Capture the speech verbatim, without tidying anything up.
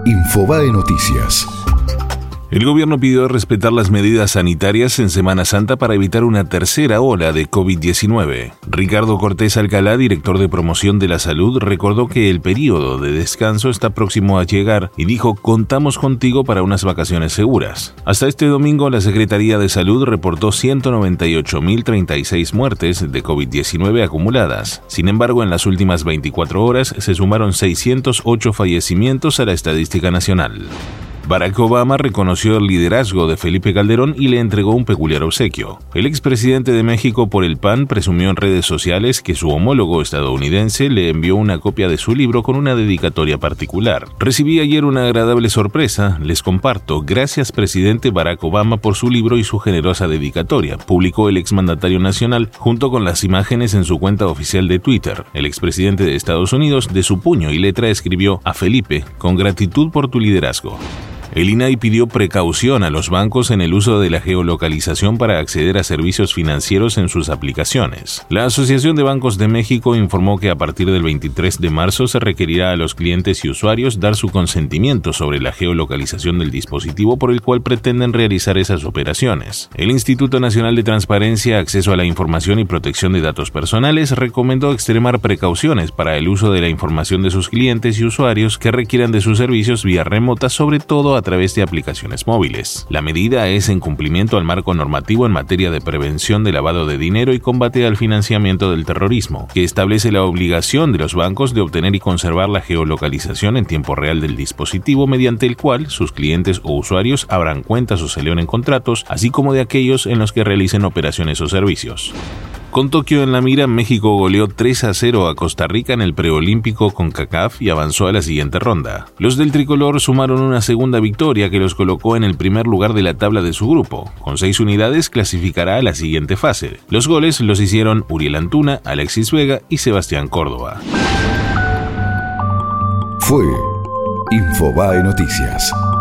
Infobae Noticias. El gobierno pidió respetar las medidas sanitarias en Semana Santa para evitar una tercera ola de covid diecinueve. Ricardo Cortés Alcalá, director de promoción de la salud, recordó que el periodo de descanso está próximo a llegar y dijo: contamos contigo para unas vacaciones seguras. Hasta este domingo, la Secretaría de Salud reportó ciento noventa y ocho mil treinta y seis muertes de covid diecinueve acumuladas. Sin embargo, en las últimas veinticuatro horas se sumaron seiscientos ocho fallecimientos a la estadística nacional. Barack Obama reconoció el liderazgo de Felipe Calderón y le entregó un peculiar obsequio. El expresidente de México por el P A N presumió en redes sociales que su homólogo estadounidense le envió una copia de su libro con una dedicatoria particular. Recibí ayer una agradable sorpresa, les comparto. Gracias, presidente Barack Obama, por su libro y su generosa dedicatoria, publicó el exmandatario nacional junto con las imágenes en su cuenta oficial de Twitter. El expresidente de Estados Unidos, de su puño y letra, escribió: a Felipe, con gratitud por tu liderazgo. El I N A I pidió precaución a los bancos en el uso de la geolocalización para acceder a servicios financieros en sus aplicaciones. La Asociación de Bancos de México informó que a partir del veintitrés de marzo se requerirá a los clientes y usuarios dar su consentimiento sobre la geolocalización del dispositivo por el cual pretenden realizar esas operaciones. El Instituto Nacional de Transparencia, Acceso a la Información y Protección de Datos Personales recomendó extremar precauciones para el uso de la información de sus clientes y usuarios que requieran de sus servicios vía remota, sobre todo a través de aplicaciones móviles. La medida es en cumplimiento al marco normativo en materia de prevención de lavado de dinero y combate al financiamiento del terrorismo, que establece la obligación de los bancos de obtener y conservar la geolocalización en tiempo real del dispositivo, mediante el cual sus clientes o usuarios abran cuentas o se leonen contratos, así como de aquellos en los que realicen operaciones o servicios. Con Tokio en la mira, México goleó tres a cero a Costa Rica en el preolímpico CONCACAF y avanzó a la siguiente ronda. Los del tricolor sumaron una segunda victoria que los colocó en el primer lugar de la tabla de su grupo. Con seis unidades clasificará a la siguiente fase. Los goles los hicieron Uriel Antuna, Alexis Vega y Sebastián Córdoba. Fue Infobae Noticias.